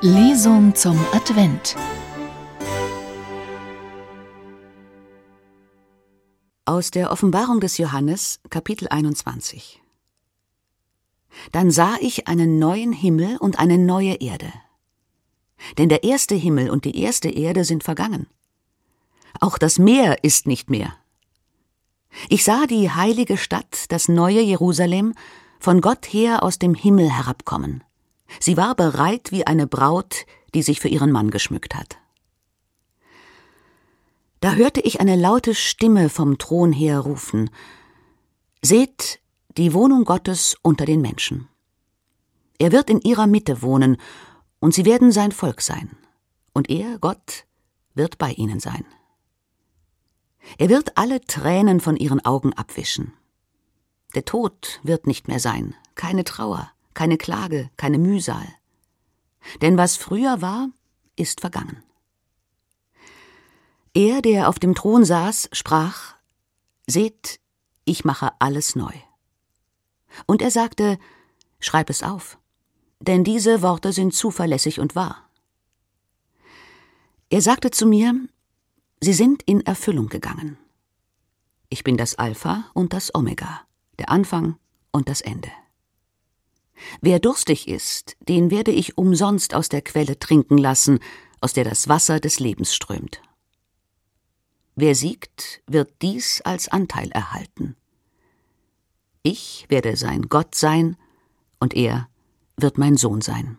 Lesung zum Advent. Aus der Offenbarung des Johannes, Kapitel 21. Dann sah ich einen neuen Himmel und eine neue Erde. Denn der erste Himmel und die erste Erde sind vergangen. Auch das Meer ist nicht mehr. Ich sah die heilige Stadt, das neue Jerusalem, von Gott her aus dem Himmel herabkommen. Sie war bereit wie eine Braut, die sich für ihren Mann geschmückt hat. Da hörte ich eine laute Stimme vom Thron her rufen: Seht, die Wohnung Gottes unter den Menschen. Er wird in ihrer Mitte wohnen, und sie werden sein Volk sein. Und er, Gott, wird bei ihnen sein. Er wird alle Tränen von ihren Augen abwischen. Der Tod wird nicht mehr sein, keine Trauer, keine Klage, keine Mühsal. Denn was früher war, ist vergangen. Er, der auf dem Thron saß, sprach: Seht, ich mache alles neu. Und er sagte: Schreib es auf, denn diese Worte sind zuverlässig und wahr. Er sagte zu mir: Sie sind in Erfüllung gegangen. Ich bin das Alpha und das Omega, der Anfang und das Ende. Wer durstig ist, den werde ich umsonst aus der Quelle trinken lassen, aus der das Wasser des Lebens strömt. Wer siegt, wird dies als Anteil erhalten. Ich werde sein Gott sein, und er wird mein Sohn sein.